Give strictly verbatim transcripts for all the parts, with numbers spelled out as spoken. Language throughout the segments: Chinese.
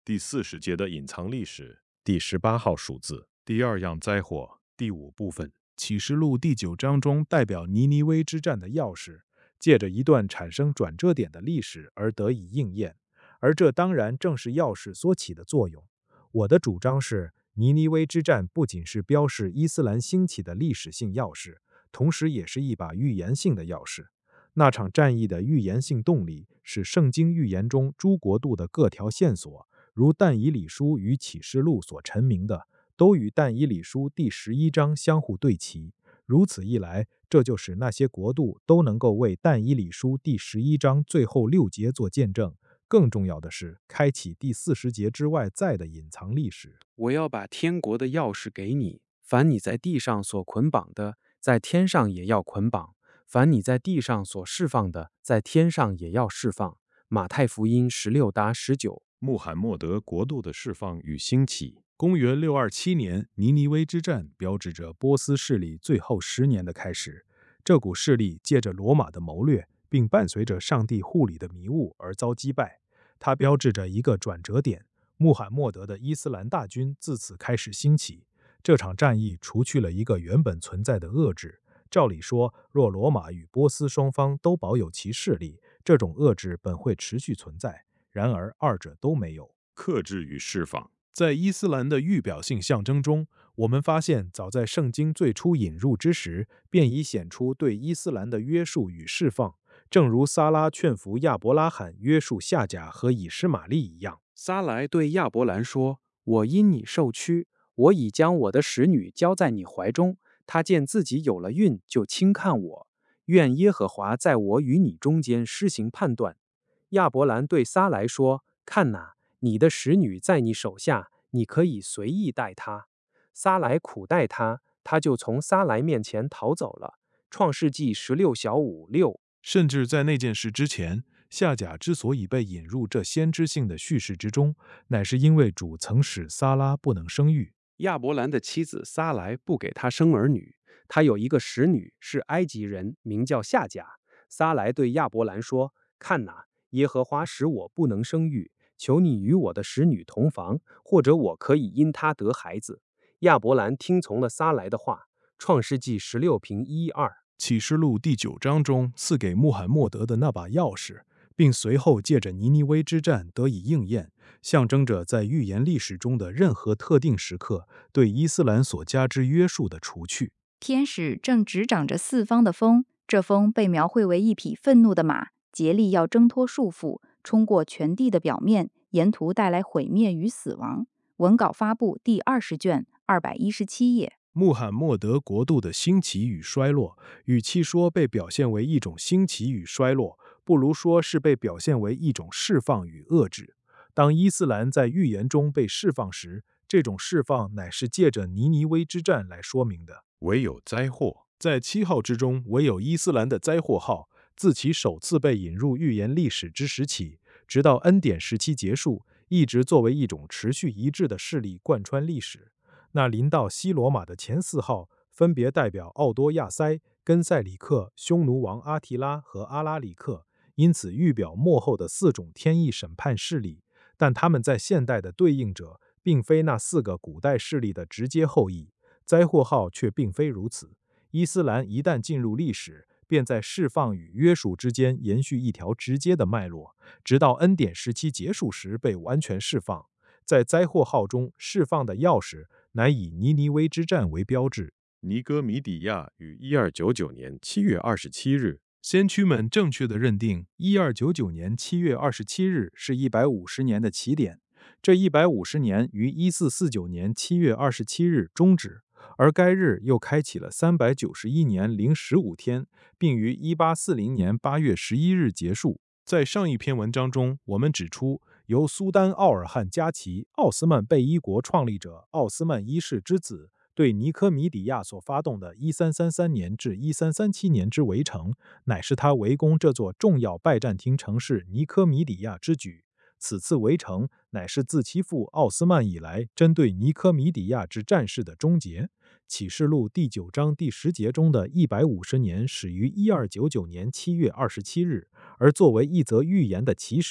第四十节的隐藏历史， 第十八号数字。 第二样灾祸，第五部分。 启示录第九章中代表尼尼微之战的钥匙，借着一段产生转折点的历史而得以应验，而这当然正是钥匙所起的作用。我的主张是，尼尼微之战不仅是标示伊斯兰兴起的历史性钥匙，同时也是一把预言性的钥匙。那场战役的预言性动力是圣经预言中诸国度的各条线索，如但以理书与启示录所陈明的，都与但以理书第十一章相互对齐。如此一来，这就使那些国度都能够为但以理书第十一章最后六节做见证。更重要的是，开启第四十节之外在的隐藏历史。 我要把天国的钥匙给你，凡你在地上所捆绑的，在天上也要捆绑；凡你在地上所释放的，在天上也要释放。马太福音十六达十九。 穆罕默德国度的释放与兴起。 公元六二七年，尼尼微之战标志着波斯势力最后十年的开始。这股势力借着罗马的谋略，并伴随着上帝护理的迷雾而遭击败。它标志着一个转折点，穆罕默德的伊斯兰大军自此开始兴起。这场战役除去了一个原本存在的遏制。照理说，若罗马与波斯双方都保有其势力，这种遏制本会持续存在。然而二者都没有。 克制与释放。 在伊斯兰的预表性象征中，我们发现早在圣经最初引入之时，便已显出对伊斯兰的约束与释放，正如撒拉劝服亚伯拉罕约束夏甲和以实玛利一样。 撒来对亚伯兰说：“我因你受屈，我已将我的使女交在你怀中。她见自己有了孕，就轻看我。愿耶和华在我与你中间施行判断。”亚伯兰对撒来说：“看哪，你的使女在你手下，你可以随意待她。”撒来苦待她，她就从撒来面前逃走了。创世纪十六小五六。 甚至在那件事之前，夏甲之所以被引入这先知性的叙事之中，乃是因为主曾使撒拉不能生育。 亚伯兰的妻子撒来不给他生儿女，他有一个使女是埃及人，名叫夏甲。撒来对亚伯兰说：“看哪，耶和华使我不能生育，求你与我的使女同房，或者我可以因她得孩子。”亚伯兰听从了撒来的话。创世纪十六平一二。 启示录第九章中赐给穆罕默德的那把钥匙，并随后借着尼尼微之战得以应验，象征着在预言历史中的任何特定时刻对伊斯兰所加之约束的除去。 天使正执掌着四方的风，这风被描绘为一匹愤怒的马，竭力要挣脱束缚，冲过全地的表面，沿途带来毁灭与死亡。文稿发布第二十卷二百一十七页。 穆罕默德国度的兴起与衰落，与其说被表现为一种兴起与衰落，不如说是被表现为一种释放与遏制。当伊斯兰在预言中被释放时，这种释放乃是借着尼尼微之战来说明的。 唯有灾祸， 在七号之中，唯有伊斯兰的灾祸号，自其首次被引入预言历史之时起，直到恩典时期结束，一直作为一种持续一致的势力贯穿历史。那临到西罗马的前四号，分别代表奥多亚塞、根塞里克、匈奴王阿提拉和阿拉里克，因此预表末后的四种天意审判势力。但他们在现代的对应者，并非那四个古代势力的直接后裔。灾祸号却并非如此。伊斯兰一旦进入历史，便在释放与约束之间延续一条直接的脉络，直到恩典时期结束时被完全释放。在灾祸号中释放的钥匙，乃以尼尼微之战为标志。 尼哥米底亚于一二九九年七月二十七日， 先驱们正确地认定一二九九年七月二十七日是一百五十年的起点，这一百五十年于一四四九年七月二十七日终止，而该日又开启了三百九十一年零十五天，并于一八四零年八月十一日结束。在上一篇文章中，我们指出，由苏丹奥尔汉加奇、奥斯曼贝伊国创立者奥斯曼一世之子对尼科米底亚所发动的一三三三年至一三三七年之围城，乃是他围攻这座重要拜占庭城市尼科米底亚之举。此次围城乃是自其父奥斯曼以来针对尼科米底亚之战事的终结。启示录第九章第十节中的一百五十年始于一二九九年七月二十七日，而作为一则预言的起始，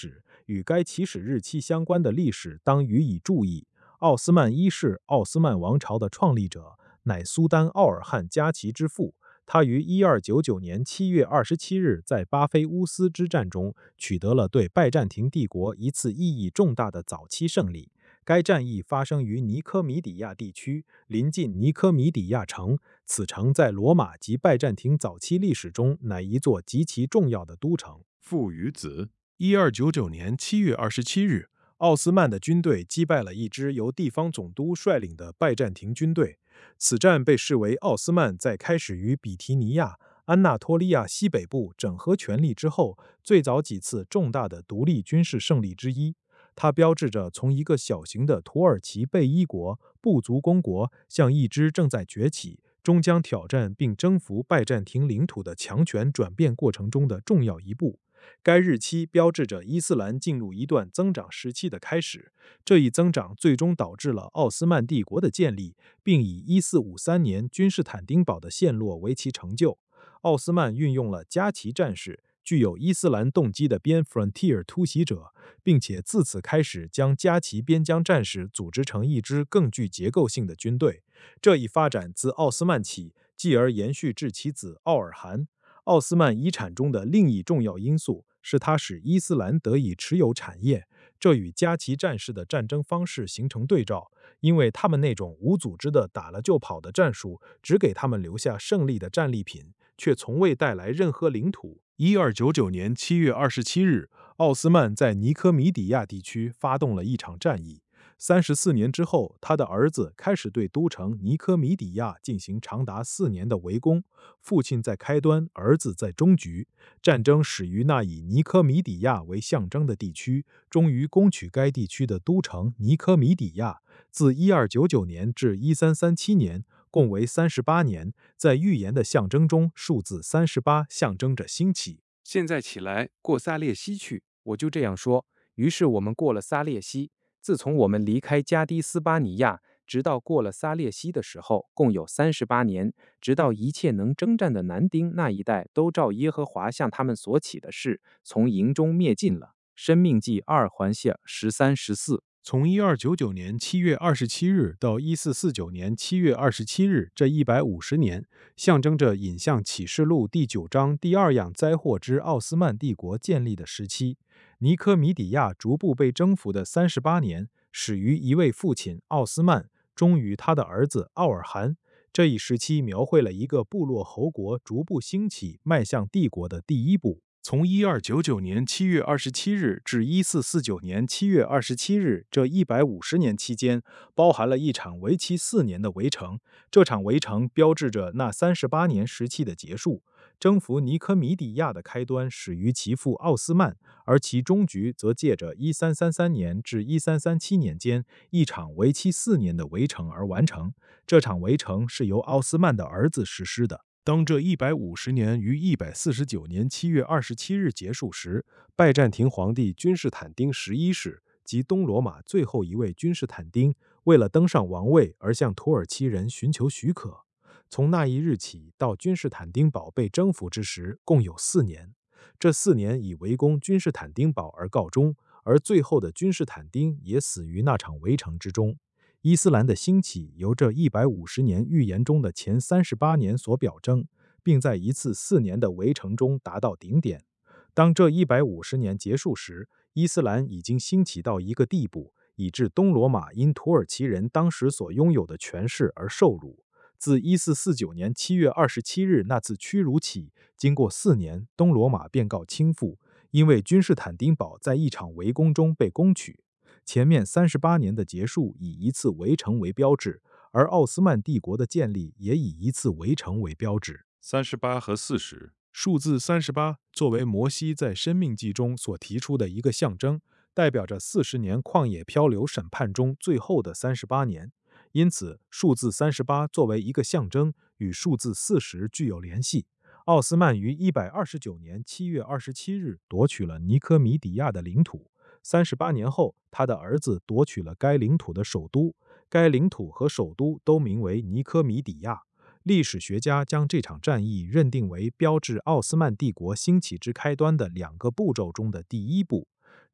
与该起始日期相关的历史当予以注意。奥斯曼一世，奥斯曼王朝的创立者，乃苏丹奥尔汉加齐之父。他于一二九九年七月二十七日在巴菲乌斯之战中取得了对拜占庭帝国一次意义重大的早期胜利。该战役发生于尼科米底亚地区，临近尼科米底亚城。此城在罗马及拜占庭早期历史中乃一座极其重要的都城。 父与子。 一二九九年七月二十七日，奥斯曼的军队击败了一支由地方总督率领的拜占庭军队。此战被视为奥斯曼在开始于比提尼亚、安纳托利亚西北部整合权力之后，最早几次重大的独立军事胜利之一。它标志着从一个小型的土耳其贝伊国、部族公国向一支正在崛起、终将挑战并征服拜占庭领土的强权转变过程中的重要一步。该日期标志着伊斯兰进入一段增长时期的开始，这一增长最终导致了奥斯曼帝国的建立，并以一四五三年君士坦丁堡的陷落为其成就。奥斯曼运用了加齐战士，具有伊斯兰动机的边 frontier 突袭者，并且自此开始将加齐边疆战士组织成一支更具结构性的军队。这一发展自奥斯曼起，继而延续至其子奥尔汗。奥斯曼遗产中的另一重要因素是它使伊斯兰得以持有产业，这与加齐战士的战争方式形成对照，因为他们那种无组织的打了就跑的战术只给他们留下胜利的战利品，却从未带来任何领土。一二九九年七月二十七日，奥斯曼在尼科米底亚地区发动了一场战役。三十四年之后，他的儿子开始对都城尼科米底亚进行长达四年的围攻。父亲在开端，儿子在终局。战争始于那以尼科米底亚为象征的地区，终于攻取该地区的都城尼科米底亚。自一二九九年至一三三七年，共为三十八年。在预言的象征中，数字三十八象征着兴起。 现在起来，过撒列西去。我就这样说。于是我们过了撒列西。自从我们离开加的斯巴尼亚，直到过了撒列西的时候，共有三十八年，直到一切能征战的男丁那一代都照耶和华向他们所起的事，从营中灭尽了。申命记二环线十三十四。 从一二九九年七月二十七日到一四四九年七月二十七日，这一百五十年，象征着引向启示录第九章第二样灾祸之奥斯曼帝国建立的时期。尼科米底亚逐步被征服的三十八年，始于一位父亲奥斯曼，终于他的儿子奥尔汗。这一时期描绘了一个部落侯国逐步兴起，迈向帝国的第一步。从一二九九年七月二十七日至一四四九年七月二十七日这一百五十年期间，包含了一场为期四年的围城。这场围城标志着那三十八年时期的结束。征服尼科米底亚的开端始于其父奥斯曼，而其终局则借着一三三三年至一三三七年间一场为期四年的围城而完成。这场围城是由奥斯曼的儿子实施的。当这一百五十年于一百四十九年七月二十七日结束时，拜占庭皇帝君士坦丁十一世及东罗马最后一位君士坦丁，为了登上王位而向土耳其人寻求许可。从那一日起到君士坦丁堡被征服之时，共有四年。这四年以围攻君士坦丁堡而告终，而最后的君士坦丁也死于那场围城之中。伊斯兰的兴起由这一百五十年预言中的前三十八年所表征，并在一次四年的围城中达到顶点。当这一百五十年结束时，伊斯兰已经兴起到一个地步，以致东罗马因土耳其人当时所拥有的权势而受辱。自一四四九年七月二十七日那次屈辱起，经过四年，东罗马便告倾覆，因为君士坦丁堡在一场围攻中被攻取。前面三十八年的结束以一次围城为标志，而奥斯曼帝国的建立也以一次围城为标志。 三十八和四十。 数字三十八作为摩西在申命记中所提出的一个象征，代表着四十年旷野漂流审判中最后的三十八年。因此，数字三十八作为一个象征，与数字四十具有联系。奥斯曼于一百二十九年七月二十七日夺取了尼科米底亚的领土。三十八年后，他的儿子夺取了该领土的首都。该领土和首都都名为尼科米底亚。历史学家将这场战役认定为标志奥斯曼帝国兴起之开端的两个步骤中的第一步。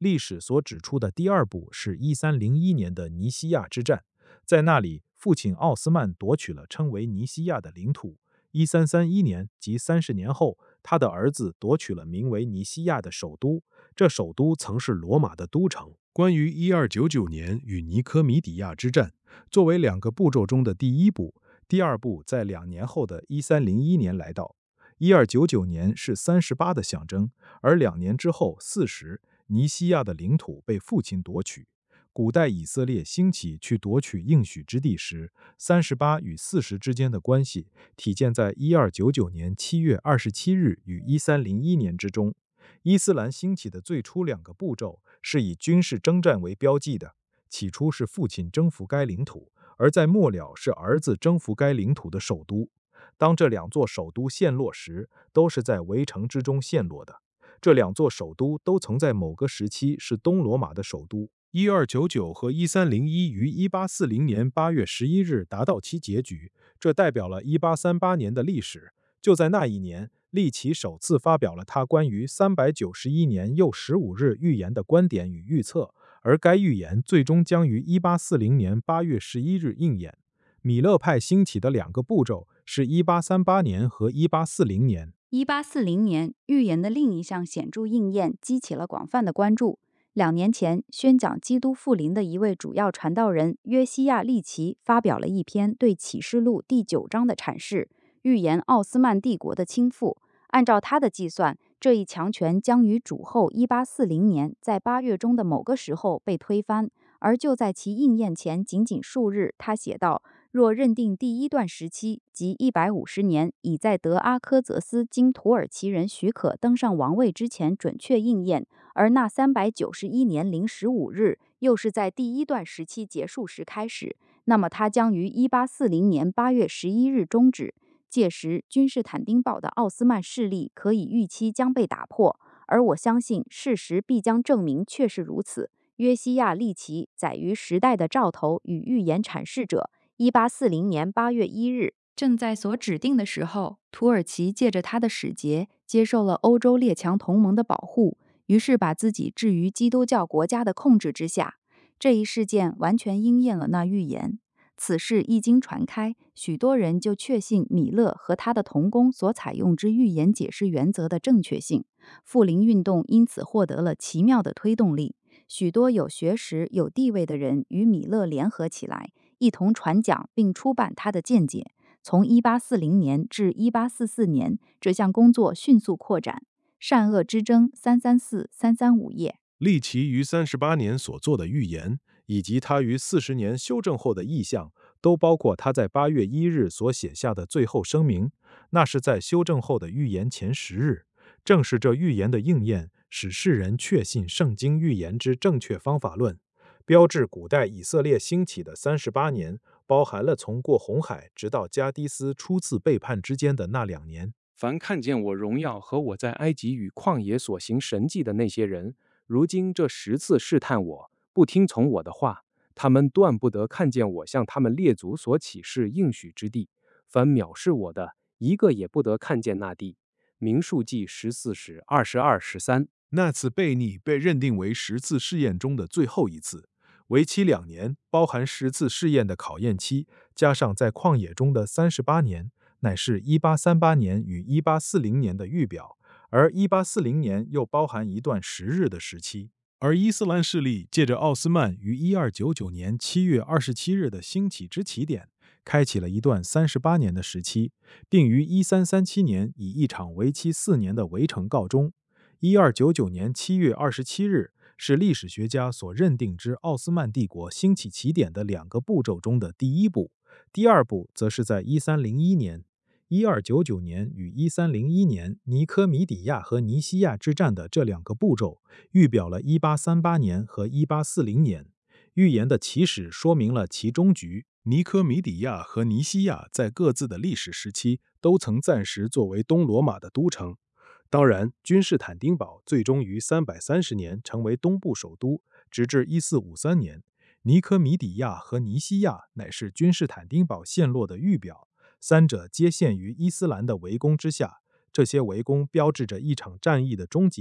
历史所指出的第二步是一三零一年的尼西亚之战，在那里，父亲奥斯曼夺取了称为尼西亚的领土。一三三一年，即三十年后，他的儿子夺取了名为尼西亚的首都，这首都曾是罗马的都城。 关于一二九九年与尼科米底亚之战，作为两个步骤中的第一步，第二步在两年后的一三零一年来到。一二九九年是三十八的象征，而两年之后四十，尼西亚的领土被父亲夺取。古代以色列兴起去夺取应许之地时，三十八与四十之间的关系体现在一二九九年七月二十七日与一三零一年之中。伊斯兰兴起的最初两个步骤是以军事征战为标记的，起初是父亲征服该领土，而在末了是儿子征服该领土的首都。当这两座首都陷落时，都是在围城之中陷落的。这两座首都都曾在某个时期是东罗马的首都。 一二九九和一三零一于一八四零年八月十一日达到其结局，这代表了一八三八年的历史。就在那一年，利奇首次发表了他关于三百九十一年又十五日预言的观点与预测，而该预言最终将于一八四零年八月十一日应验。米勒派兴起的两个步骤是一八三八年和一八四零年。 一八四零年，预言的另一项显著应验激起了广泛的关注。两年前，宣讲基督复临的一位主要传道人约西亚·利奇发表了一篇对启示录第九章的阐释，预言奥斯曼帝国的倾覆。按照他的计算，这一强权将于主后一八四零年在八月中的某个时候被推翻。而就在其应验前仅仅数日，他写道：若认定第一段时期，即一百五十年，已在德阿科泽斯经土耳其人许可登上王位之前准确应验，而那三百九十一年零十五日又是在第一段时期结束时开始，那么它将于一八四零年八月十一日终止。届时，君士坦丁堡的奥斯曼势力可以预期将被打破，而我相信事实必将证明确是如此。约西亚·利奇载于时代的兆头与预言阐释者，一八四零年八月一日，正在所指定的时候，土耳其借着他的使节接受了欧洲列强同盟的保护，于是把自己置于基督教国家的控制之下。这一事件完全应验了那预言。此事一经传开，许多人就确信米勒和他的同工所采用之预言解释原则的正确性。复临运动因此获得了奇妙的推动力。许多有学识、有地位的人与米勒联合起来，一同传讲并出版他的见解。从一八四零年至一八四四年，这项工作迅速扩展。善恶之争三三四、三三五页。 利奇于三十八年所做的预言，以及他于四十年修正后的意象，都包括他在八月一日所写下的最后声明，那是在修正后的预言前十日。正是这预言的应验，使世人确信圣经预言之正确方法论，标志古代以色列兴起的三十八年，包含了从过红海直到加迪斯初次背叛之间的那两年。 凡看见我荣耀和我在埃及与旷野所行神迹的那些人，如今这十次试探我，不听从我的话，他们断不得看见我向他们列祖所启示应许之地。凡藐视我的，一个也不得看见那地。民数记十四史二十二十三。 那次悖逆被认定为十次试验中的最后一次，为期两年，包含十次试验的考验期，加上在旷野中的三十八年，乃是一八三八年与一八四零年的预表，而一八四零年又包含一段十日的时期。而伊斯兰势力借着奥斯曼于一二九九年七月二十七日的兴起之起点，开启了一段三十八年的时期，并于一三三七年以一场为期四年的围城告终。一二九九年七月二十七日是历史学家所认定之奥斯曼帝国兴起起点的两个步骤中的第一步，第二步则是在一三零一年。一二九九年与一三零一年尼科米底亚和尼西亚之战的这两个步骤，预表了一八三八年和一八四零年。预言的起始说明了其终局。尼科米底亚和尼西亚在各自的历史时期都曾暂时作为东罗马的都城。当然，君士坦丁堡最终于三百三十年成为东部首都，直至一四五三年。尼科米底亚和尼西亚乃是君士坦丁堡陷落的预表，三者皆陷于伊斯兰的围攻之下。这些围攻标志着一场战役的终结，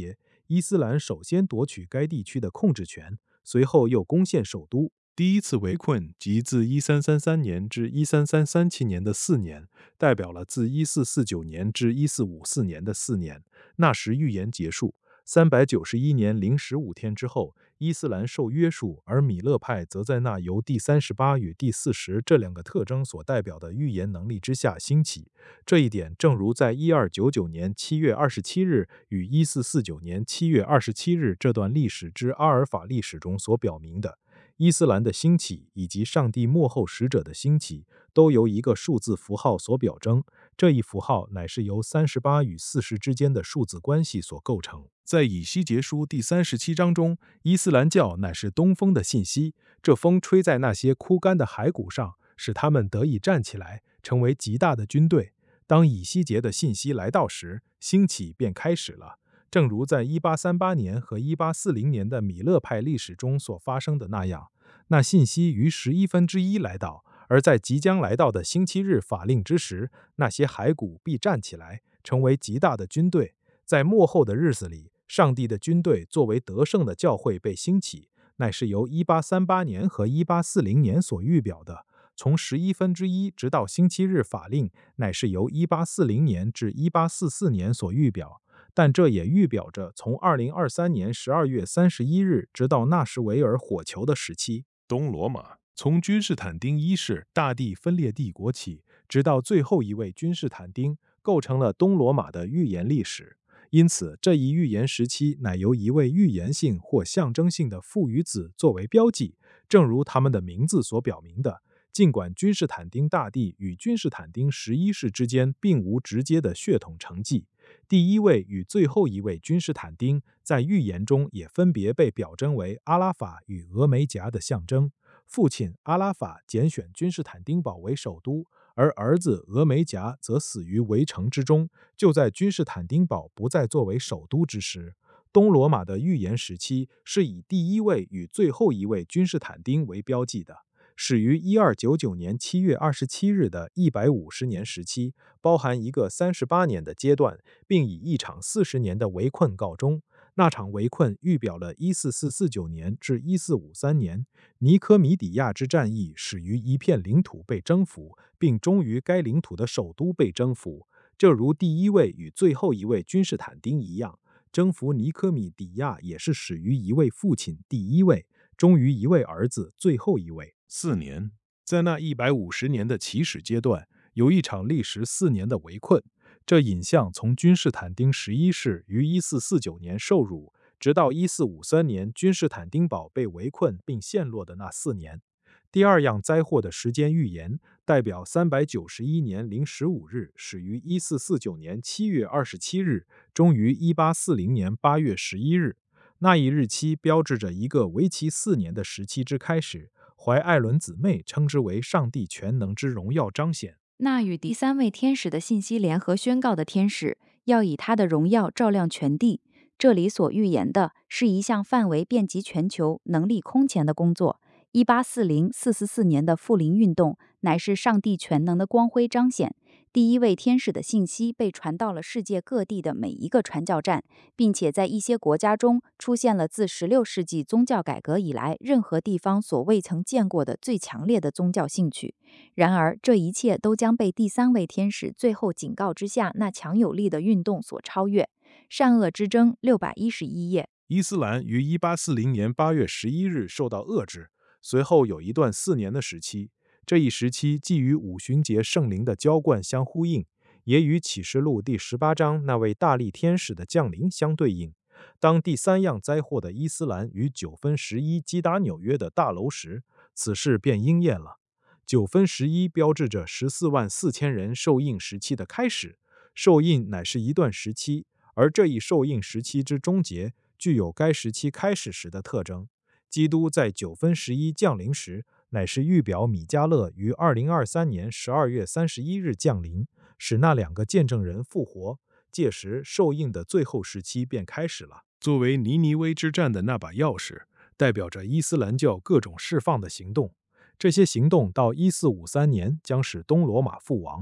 伊斯兰首先夺取该地区的控制权，随后又攻陷首都。第一次围困即自一三三三年至一三三七年的四年，代表了自一四四九年至一四五四年的四年。那时预言结束，三百九十一年零十五天之后，伊斯兰受约束，而米勒派则在那由第三十八与第四十这两个特征所代表的预言能力之下兴起。这一点正如在一二九九年七月二十七日与一四四九年七月二十七日这段历史之阿尔法历史中所表明的。伊斯兰的兴起以及上帝末后使者的兴起，都由一个数字符号所表征，这一符号乃是由三十八与四十之间的数字关系所构成。在以西结书第三十七章中，伊斯兰教乃是东风的信息，这风吹在那些枯干的骸骨上，使他们得以站起来，成为极大的军队。当以西结的信息来到时，兴起便开始了。正如在一八三八年和一八四零年的米勒派历史中所发生的那样，那信息于十一分之一来到，而在即将来到的星期日法令之时，那些骸骨必站起来，成为极大的军队。在末后的日子里，上帝的军队作为得胜的教会被兴起，乃是由一八三八年和一八四零年所预表的。从十一分之一直到星期日法令，乃是由一八四零年至一八四四年所预表。但这也预表着从二零二三年十二月三十一日直到纳什维尔火球的时期。 东罗马从君士坦丁一世大地分裂帝国起，直到最后一位君士坦丁，构成了东罗马的预言历史。因此，这一预言时期乃由一位预言性或象征性的父与子作为标记，正如他们的名字所表明的。尽管君士坦丁大帝与君士坦丁十一世之间并无直接的血统承继，第一位与最后一位君士坦丁在预言中也分别被表征为阿拉法与峨眉夹的象征。父亲阿拉法拣选君士坦丁堡为首都，而儿子峨眉夹则死于围城之中。就在君士坦丁堡不再作为首都之时，东罗马的预言时期是以第一位与最后一位君士坦丁为标记的。始于一二九九年七月二十七日的一百五十年时期，包含一个三十八年的阶段，并以一场四十年的围困告终。那场围困预表了一四四九年至一四五三年。尼科米底亚之战役始于一片领土被征服，并终于该领土的首都被征服。这如第一位与最后一位君士坦丁一样，征服尼科米底亚也是始于一位父亲第一位，终于一位儿子最后一位。四年，在那一百五十年的起始阶段，有一场历时四年的围困。这引向从君士坦丁十一世于一四四九年受辱，直到一四五三年君士坦丁堡被围困并陷落的那四年。第二样灾祸的时间预言，代表三百九十一年零十五日，始于一四四九年七月二十七日，终于一八四零年八月十一日。那一日期标志着一个为期四年的时期之开始。怀艾伦姊妹称之为上帝全能之荣耀彰显。 那与第三位天使的信息联合宣告的天使，要以他的荣耀照亮全地。这里所预言的是一项范围遍及全球、能力空前的工作。一八四零至四十四年的复临运动，乃是上帝全能的光辉彰显。第一位天使的信息被传到了世界各地的每一个传教站，并且在一些国家中出现了自十六世纪宗教改革以来任何地方所未曾见过的最强烈的宗教兴趣。然而，这一切都将被第三位天使最后警告之下那强有力的运动所超越。善恶之争六百一十一页。 伊斯兰于一八四零年八月十一日受到遏制，随后有一段四年的时期。这一时期既与五旬节圣灵的浇灌相呼应，也与启示录第十八章那位大力天使的降临相对应。当第三样灾祸的伊斯兰于九分十一击打纽约的大楼时，此事便应验了。九分十一标志着十四万四千人受印时期的开始，受印乃是一段时期，而这一受印时期之终结具有该时期开始时的特征。基督在九分十一降临时，乃是预表米迦勒于二零二三年十二月三十一日降临，使那两个见证人复活。届时受印的最后时期便开始了。作为尼尼微之战的那把钥匙，代表着伊斯兰教各种释放的行动。这些行动到一四五三年将使东罗马覆亡。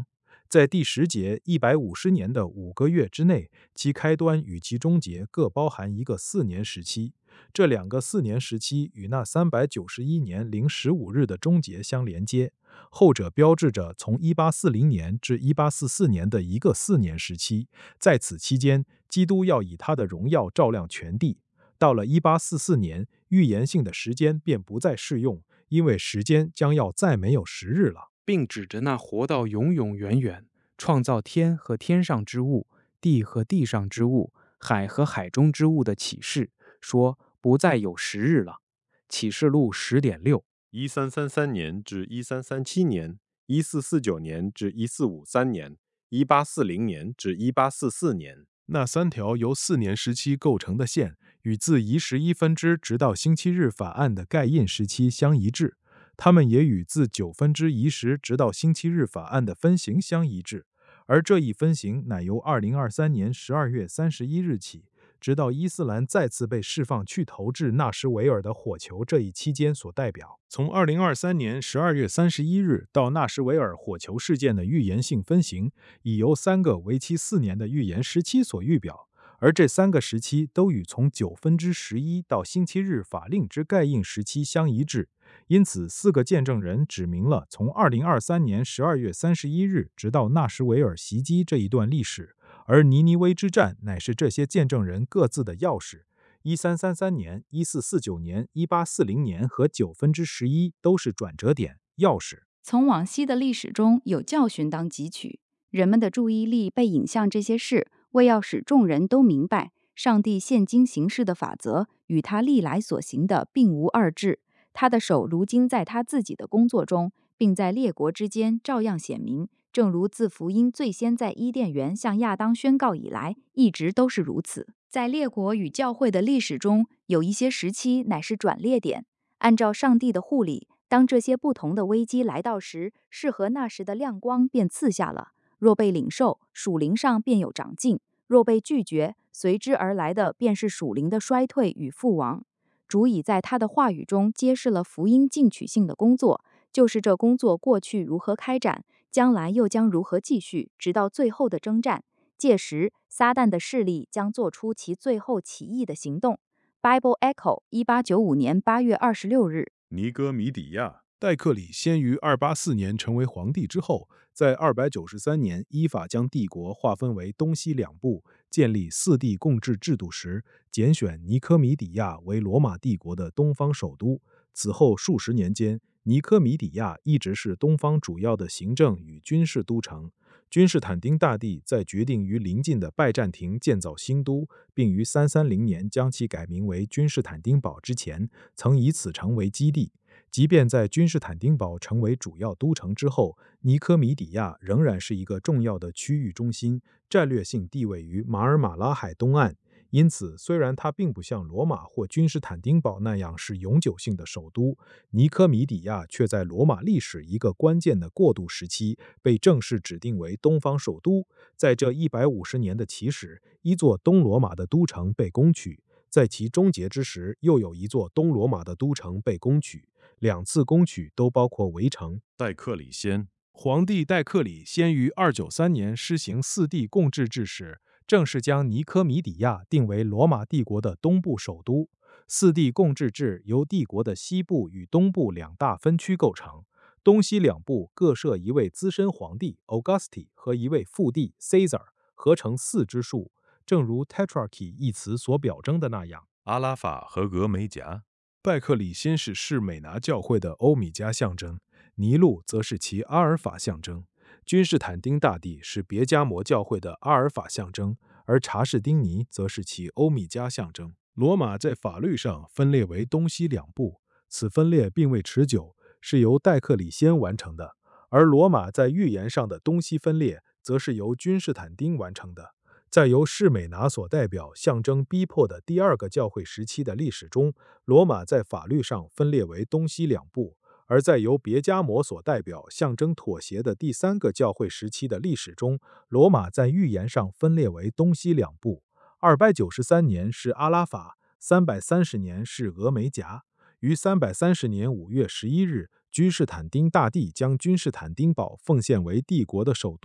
在第十节一百五十年的五个月之内，其开端与其终结各包含一个四年时期。这两个四年时期与那三百九十一年零十五日的终结相连接，后者标志着从一八四零年至一八四四年的一个四年时期。在此期间，基督要以他的荣耀照亮全地。到了一八四四年，预言性的时间便不再适用，因为时间将要再没有十日了， 并指着那活到永永远远，创造天和天上之物，地和地上之物，海和海中之物的启示，说不再有十日了。启示录 十点六。 一三三三年至一三三七年，一四四九年至一四五三年，一八四零年至一八四四年。 那三条由四年时期构成的线，与自一十一分之直到星期日法案的盖印时期相一致，它们也与自九分之一时直到星期日法案的分刑相一致，而这一分刑乃由二零二三年十二月三十一日起，直到伊斯兰再次被释放去投掷纳什维尔的火球这一期间所代表。从二零二三年十二月三十一日到纳什维尔火球事件的预言性分刑，已由三个为期四年的预言时期所预表，而这三个时期都与从九分之十一到星期日法令之盖印时期相一致。因此，四个见证人指明了从二零二三年十二月三十一日直到纳什维尔袭击这一段历史，而尼尼微之战乃是这些见证人各自的钥匙。一三三三年、一四四九年、一八四零年和九分之十一都是转折点、钥匙。 从往昔的历史中有教训当汲取，人们的注意力被引向这些事，为要使众人都明白，上帝现今行事的法则与他历来所行的并无二致。他的手如今在他自己的工作中，并在列国之间照样显明，正如自福音最先在伊甸园向亚当宣告以来，一直都是如此。在列国与教会的历史中，有一些时期乃是转捩点。按照上帝的护理，当这些不同的危机来到时，适合那时的亮光便赐下了。若被领受，属灵上便有长进；若被拒绝，随之而来的便是属灵的衰退与覆亡。主已在他的话语中揭示了福音进取性的工作，就是这工作过去如何开展，将来又将如何继续，直到最后的征战。届时，撒旦的势力将做出其最后起义的行动。Bible Echo， 一八九五年八月二十六日。 尼哥米底亚。 戴克里先于二八四年成为皇帝之后，在二百九十三年依法将帝国划分为东西两部，建立四地共治制度时，拣选尼科米底亚为罗马帝国的东方首都。此后数十年间，尼科米底亚一直是东方主要的行政与军事都城。君士坦丁大帝在决定于邻近的拜占庭建造新都，并于三三零年将其改名为君士坦丁堡之前，曾以此城为基地。即便在君士坦丁堡成为主要都城之后，尼科米底亚仍然是一个重要的区域中心，战略性地位于马尔马拉海东岸。因此，虽然它并不像罗马或君士坦丁堡那样是永久性的首都，尼科米底亚却在罗马历史一个关键的过渡时期被正式指定为东方首都。在这一百五十年的起始，一座东罗马的都城被攻取，在其终结之时，又有一座东罗马的都城被攻取。两次攻取都包括围城。 戴克里先。 皇帝戴克里先于二九三年施行四地共治制时，正式将尼科米底亚定为罗马帝国的东部首都。四地共治制由帝国的西部与东部两大分区构成，东西两部各设一位资深皇帝 Augusti 和一位副帝 Caesar， 合成四之数，正如 Tetrarchy 一词所表征的那样。 阿拉法和俄美甲。 拜克里先是士美拿教会的欧米迦象征，尼禄则是其阿尔法象征。君士坦丁大帝是别迦摩教会的阿尔法象征，而查士丁尼则是其欧米迦象征。罗马在法律上分裂为东西两部，此分裂并未持久，是由戴克里先完成的；而罗马在预言上的东西分裂，则是由君士坦丁完成的。在由士美拿所代表象征逼迫的第二个教会时期的历史中，罗马在法律上分裂为东西两部；而在由别迦摩所代表象征妥协的第三个教会时期的历史中，罗马在预言上分裂为东西两部。二百九十三年是阿拉法，三百三十年是俄美甲。于三百三十年五月十一日，君士坦丁大帝将君士坦丁堡奉献为帝国的首都。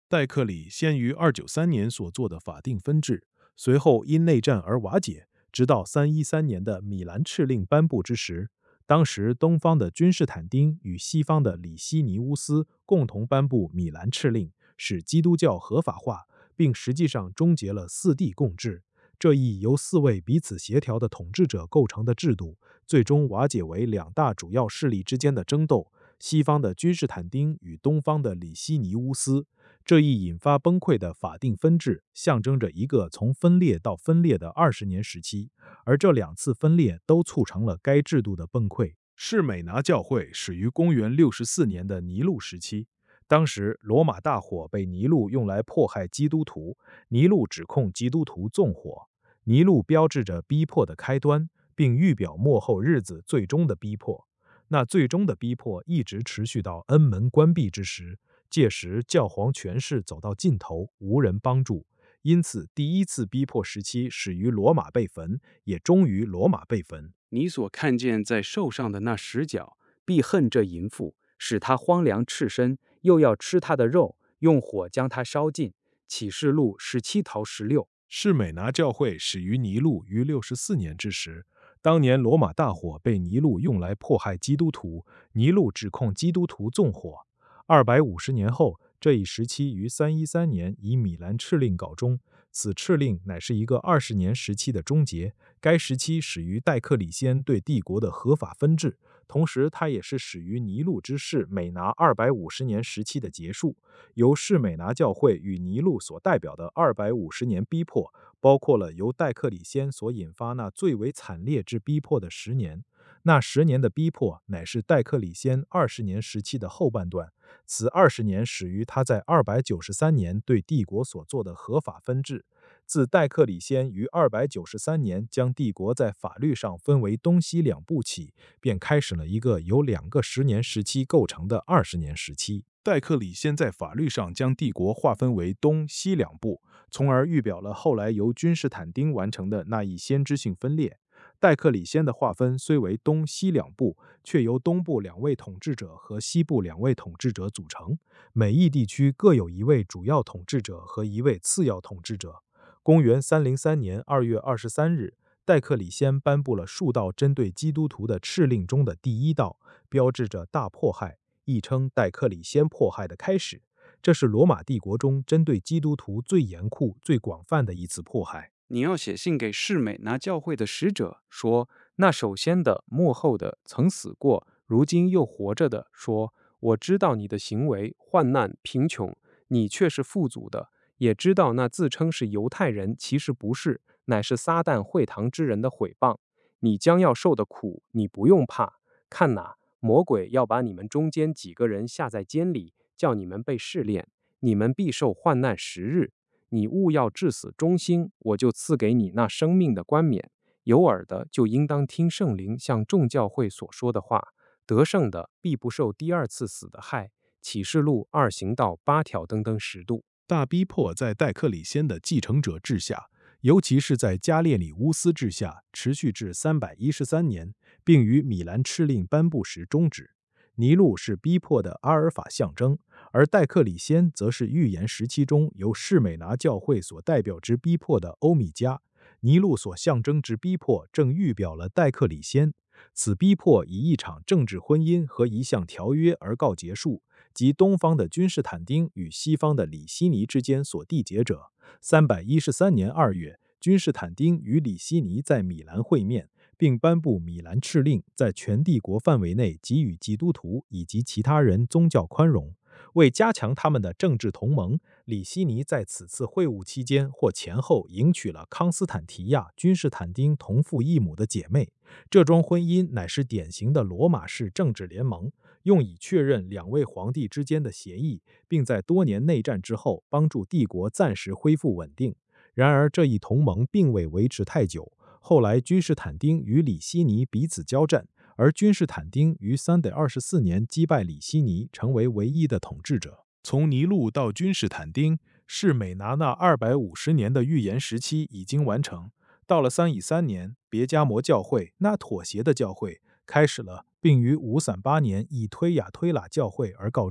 戴克里先于二九三年所做的法定分治，随后因内战而瓦解，直到三一三年的米兰敕令颁布之时，当时东方的君士坦丁与西方的里希尼乌斯共同颁布米兰敕令，使基督教合法化，并实际上终结了四帝共治。这一由四位彼此协调的统治者构成的制度，最终瓦解为两大主要势力之间的争斗：西方的君士坦丁与东方的里希尼乌斯。这一引发崩溃的法定分治，象征着一个从分裂到分裂的二十年时期，而这两次分裂都促成了该制度的崩溃。士美拿教会始于公元六十四年的尼禄时期，当时罗马大火被尼禄用来迫害基督徒，尼禄指控基督徒纵火。尼禄标志着逼迫的开端，并预表末后日子最终的逼迫。那最终的逼迫一直持续到恩门关闭之时，届时教皇权势走到尽头，无人帮助。因此第一次逼迫时期始于罗马被焚，也终于罗马被焚。 你所看见在兽上的那十角，必恨这淫妇，使他荒凉赤身，又要吃他的肉，用火将他烧尽。启示录十七桃十六。 士美拿教会始于尼禄于六十四年之时，当年罗马大火被尼禄用来迫害基督徒，尼禄指控基督徒纵火。二百五十年后，这一时期于三一三年以米兰敕令告终。此敕令乃是一个二十年时期的终结，该时期始于戴克里先对帝国的合法分治，同时它也是始于尼禄之士美拿二百五十年时期的结束。由士美拿教会与尼禄所代表的二百五十年逼迫，包括了由戴克里先所引发那最为惨烈之逼迫的十年。那十年的逼迫乃是戴克里先二十年时期的后半段，此二十年始于他在二百九十三年对帝国所做的合法分治。自戴克里先于二百九十三年将帝国在法律上分为东西两部起，便开始了一个由两个十年时期构成的二十年时期。戴克里先在法律上将帝国划分为东西两部，从而预表了后来由君士坦丁完成的那一先知性分裂。戴克里先的划分虽为东西两部，却由东部两位统治者和西部两位统治者组成，每一地区各有一位主要统治者和一位次要统治者。公元三零三年二月二十三日，戴克里先颁布了数道针对基督徒的敕令中的第一道，标志着大迫害，亦称戴克里先迫害的开始。这是罗马帝国中针对基督徒最严酷、最广泛的一次迫害。 你要写信给士美拿教会的使者，说那首先的、末后的、曾死过，如今又活着的，说我知道你的行为、患难、贫穷，你却是富足的；也知道那自称是犹太人，其实不是，乃是撒旦会堂之人的毁谤。你将要受的苦，你不用怕。看哪，魔鬼要把你们中间几个人下在监里，叫你们被试炼，你们必受患难十日。你务要至死忠心，我就赐给你那生命的冠冕。有耳的就应当听圣灵向众教会所说的话，得胜的必不受第二次死的害。启示录二行道八条登登十度。 大逼迫在戴克里先的继承者治下，尤其是在加列里乌斯治下，持续至三百一十三年，并于米兰敕令颁布时终止。尼禄是逼迫的阿尔法象征，而戴克里先则是预言时期中由士美拿教会所代表之逼迫的欧米伽。尼禄所象征之逼迫正预表了戴克里先。此逼迫以一场政治婚姻和一项条约而告结束，即东方的君士坦丁与西方的里希尼之间所缔结者。三百一十三年二月，君士坦丁与里希尼在米兰会面，并颁布米兰敕令，在全帝国范围内给予基督徒以及其他人宗教宽容。为加强他们的政治同盟，里希尼在此次会晤期间或前后迎娶了康斯坦提亚、君士坦丁同父异母的姐妹。这桩婚姻乃是典型的罗马式政治联盟，用以确认两位皇帝之间的协议，并在多年内战之后帮助帝国暂时恢复稳定。然而这一同盟并未维持太久，后来君士坦丁与里希尼彼此交战，而君士坦丁于三百二十四年击败里希尼，成为唯一的统治者。从尼禄到君士坦丁，士美拿那二百五十年的预言时期已经完成。到了三以三年，别加摩教会那妥协的教会开始了，并于五三八年以推雅推喇教会而告终。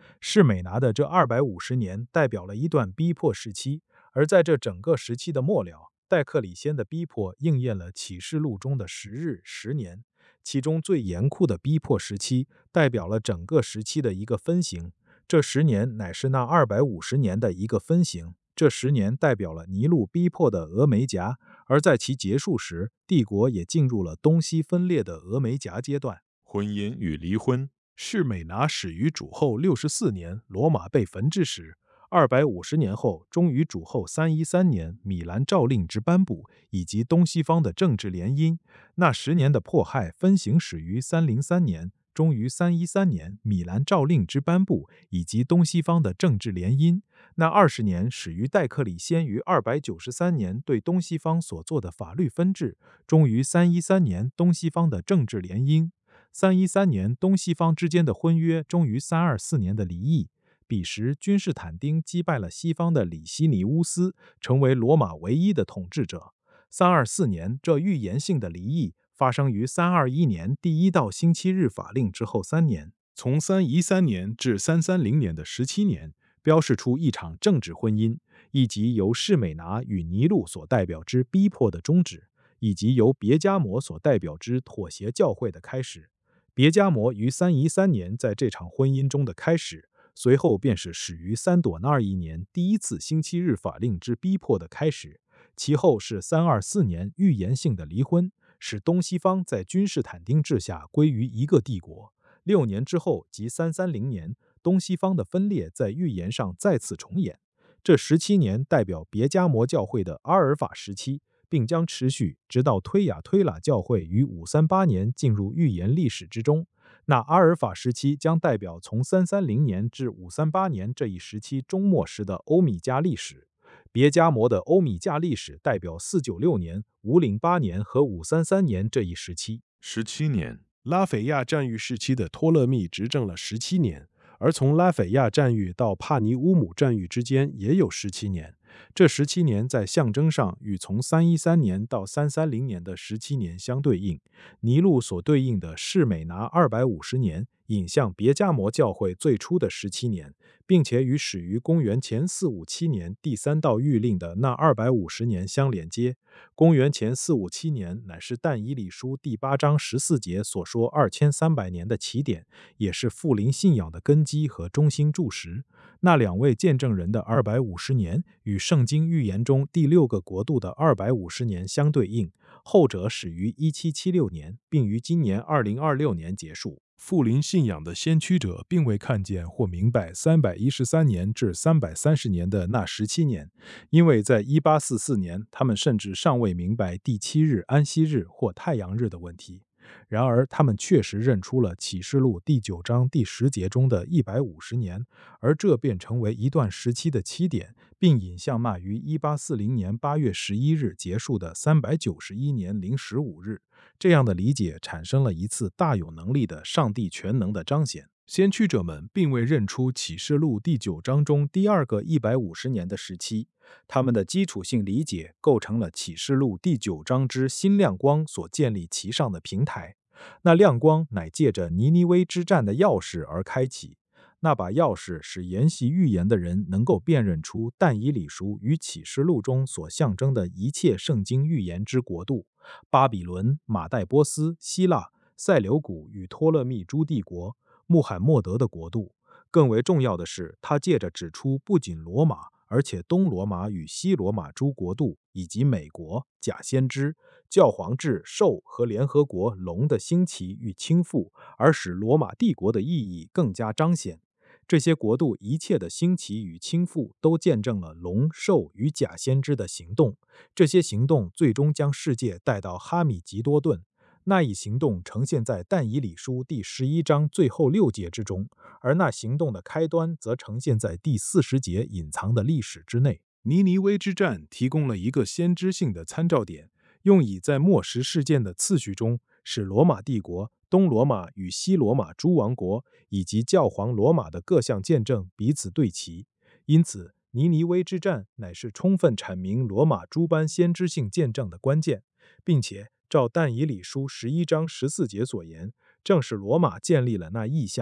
士美拿的这二百五十年代表了一段逼迫时期，而在这整个时期的末了，戴克里先的逼迫应验了启示录中的十日十年，其中最严酷的逼迫时期代表了整个时期的一个分型，这十年乃是那二百五十年的一个分型。这十年代表了尼禄逼迫的峨眉夹，而在其结束时，帝国也进入了东西分裂的峨眉夹阶段。 婚姻与离婚。 士美拿始于主后六十四年罗马被焚之时，二百五十年后，终于主后三一三年米兰诏令之颁布，以及东西方的政治联姻。那十年的迫害分行始于三零三年，终于三一三年米兰诏令之颁布，以及东西方的政治联姻。那二十年始于戴克里先于二百九十三年对东西方所做的法律分治，终于三一三年东西方的政治联姻。三一三年东西方之间的婚约终于三二四年的离异。彼时君士坦丁击败了西方的里希尼乌斯，成为罗马唯一的统治者。三二四年这预言性的离异发生于三二一年第一道星期日法令之后三年。从三一三年至三三零年的十七年，标示出一场政治婚姻，以及由士美拿与尼禄所代表之逼迫的终止，以及由别加摩所代表之妥协教会的开始。别加摩于三一三年在这场婚姻中的开始，随后便是始于三朵纳二一年第一次星期日法令之逼迫的开始，其后是三二四年预言性的离婚，使东西方在君士坦丁治下归于一个帝国。六年之后，即三三零年，东西方的分裂在预言上再次重演。这十七年代表别加摩教会的阿尔法时期，并将持续直到推雅推喇教会于五三八年进入预言历史之中。那阿尔法时期将代表从三三零年至五三八年这一时期中末时的欧米加历史。别加摩的欧米加历史代表四九六年、五零八年和五三三年这一时期。 十七年。 拉斐亚战役时期的托勒密执政了十七年，而从拉斐亚战役到帕尼乌姆战役之间也有十七年。这十七年在象征上与从三一三年到三三零年的十七年相对应。尼禄所对应的士美拿二百五十年引向别加摩教会最初的十七年，并且与始于公元前四五七年第三道谕令的那二百五十年相连接。公元前四五七年乃是但以理书第八章十四节所说二千三百年的起点，也是复临信仰的根基和中心柱石。那两位见证人的二百五十年与圣经预言中第六个国度的二百五十年相对应，后者始于一七七六年，并于今年二零二六年结束。复临信仰的先驱者并未看见或明白三百一十三年至三百三十年的那十七年，因为在一八四四年，他们甚至尚未明白第七日安息日或太阳日的问题。然而他们确实认出了启示录第九章第十节中的一百五十年，而这便成为一段时期的起点，并引向那于一八四零年八月十一日结束的三百九十一年零十五日。这样的理解产生了一次大有能力的上帝全能的彰显。先驱者们并未认出启示录第九章中第二个一百五十年的时期，他们的基础性理解构成了启示录第九章之新亮光所建立其上的平台。那亮光乃借着尼尼微之战的钥匙而开启，那把钥匙使研习预言的人能够辨认出但以理书与启示录中所象征的一切圣经预言之国度：巴比伦、马代波斯、希腊、塞琉古与托勒密诸帝国、穆罕默德的国度。更为重要的是，他借着指出不仅罗马，而且东罗马与西罗马诸国度，以及美国、假先知、教皇制、兽和联合国龙的兴起与倾覆，而使罗马帝国的意义更加彰显。这些国度一切的兴起与倾覆都见证了龙、兽与假先知的行动，这些行动最终将世界带到哈米吉多顿。那一行动呈现在但以理书第十一章最后六节之中，而那行动的开端则呈现在第四十节隐藏的历史之内。尼尼微之战提供了一个先知性的参照点，用以在末时事件的次序中，使罗马帝国、东罗马与西罗马诸王国以及教皇罗马的各项见证彼此对齐。因此，尼尼微之战乃是充分阐明罗马诸般先知性见证的关键，并且照但以理书十一章十四节所言，正是罗马建立了那异象，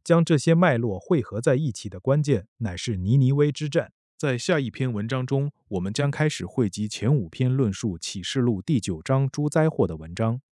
将这些脉络汇合在一起的关键乃是尼尼微之战。 在下一篇文章中，我们将开始汇集前五篇论述启示录第九章诸灾祸的文章。